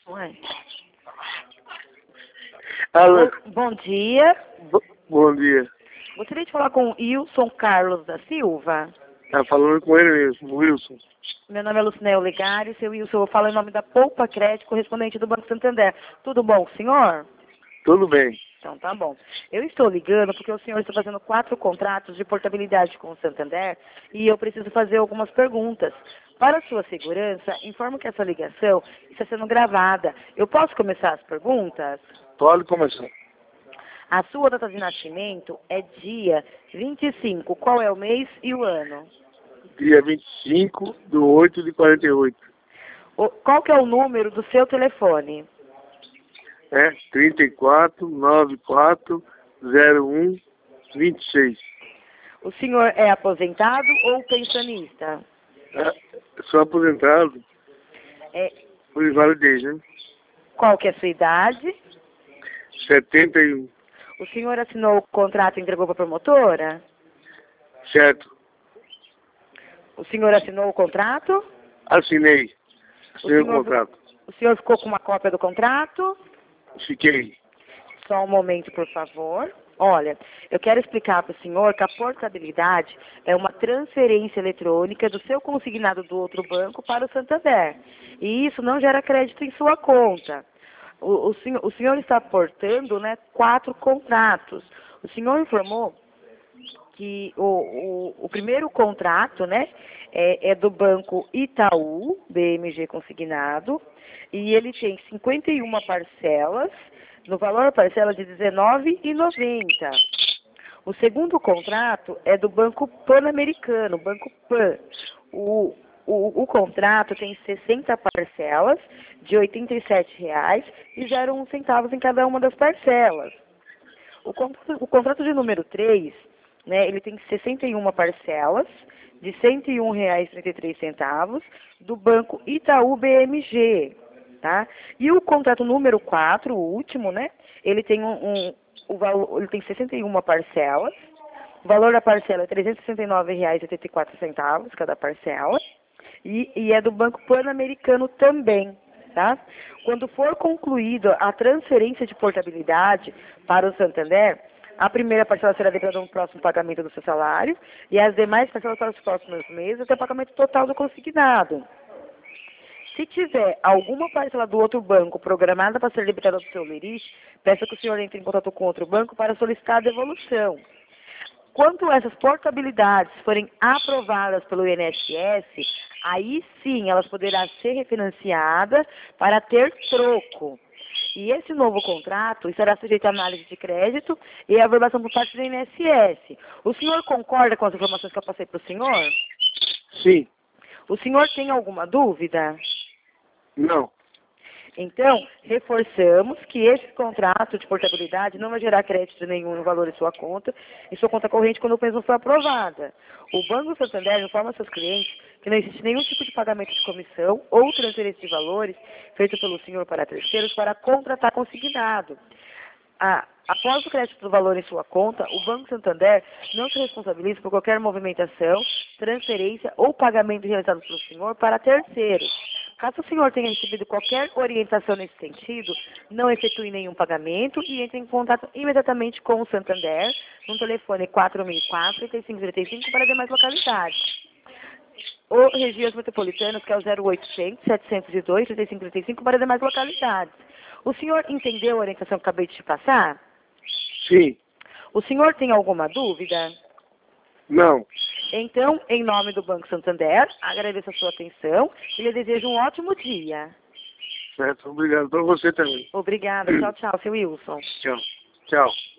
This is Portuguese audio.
Ué. Alô, Bom dia. bom dia. Gostaria de falar com o Wilson Carlos da Silva. Tá falando com ele mesmo, Wilson. Meu nome é Lucinel Legari. Seu Wilson, eu falo em nome da Poupa Crédito, correspondente do Banco Santander. Tudo bom, senhor? Tudo bem. Então tá bom. Eu estou ligando porque o senhor está fazendo 4 contratos de portabilidade com o Santander e eu preciso fazer algumas perguntas. Para sua segurança, informo que essa ligação está sendo gravada. Eu posso começar as perguntas? Pode começar. A sua data de nascimento é dia 25. Qual é o mês e o ano? Dia 25/8/48. Qual que é o número do seu telefone? É 34/94/01/26. O senhor é aposentado ou pensionista? Sou aposentado É, por invalidez, né? qual que é a sua idade? 71. O senhor assinou o contrato e entregou para a promotora? Certo. O senhor assinou o contrato? Assinei. Assinei o senhor- contrato. O senhor ficou com uma cópia do contrato? Fiquei. Só um momento, por favor. Olha, eu quero explicar para o senhor que a portabilidade é uma transferência eletrônica do seu consignado do outro banco para o Santander. E isso não gera crédito em sua conta. O senhor está portando, né, 4 contratos. O senhor informou que o primeiro contrato, né, é do Banco Itaú, BMG consignado, e ele tem 51 parcelas, no valor parcela de R$19,90. O segundo contrato é do Banco Pan-Americano, Banco Pan. O contrato tem 60 parcelas de R$87,01 em cada uma das parcelas. O contrato de número 3, né, ele tem 61 parcelas de R$101,33 do Banco Itaú BMG, tá? E o contrato número 4, o último, né, ele tem ele tem 61 parcelas. O valor da parcela é R$369,84 cada parcela. E é do Banco Pan-Americano também, tá? Quando for concluída a transferência de portabilidade para o Santander, a primeira parcela será debitada no próximo pagamento do seu salário e as demais parcelas para os próximos meses até o pagamento total do consignado. Se tiver alguma parcela do outro banco programada para ser debitada do seu limite, peço que o senhor entre em contato com outro banco para solicitar a devolução. Quando essas portabilidades forem aprovadas pelo INSS, aí sim elas poderão ser refinanciadas para ter troco. E esse novo contrato estará sujeito à análise de crédito e à aprovação por parte do INSS. O senhor concorda com as informações que eu passei para o senhor? Sim. O senhor tem alguma dúvida? Não. Então, reforçamos que esse contrato de portabilidade não vai gerar crédito nenhum no valor de sua conta e sua conta corrente quando o mesmo for aprovada. O Banco Santander informa seus clientes que não existe nenhum tipo de pagamento de comissão ou transferência de valores feito pelo senhor para terceiros para contratar consignado. Após o crédito do valor em sua conta, o Banco Santander não se responsabiliza por qualquer movimentação, transferência ou pagamento realizado pelo senhor para terceiros. Caso o senhor tenha recebido qualquer orientação nesse sentido, não efetue nenhum pagamento e entre em contato imediatamente com o Santander no telefone 4004-3535 para demais localidades. Ou regiões metropolitanas, que é o 0800-702-3535 para demais localidades. O senhor entendeu a orientação que acabei de te passar? Sim. O senhor tem alguma dúvida? Não. Então, em nome do Banco Santander, agradeço a sua atenção e lhe desejo um ótimo dia. Certo. Obrigado. Para você também. Obrigada. Tchau, tchau, seu Wilson. Tchau. Tchau.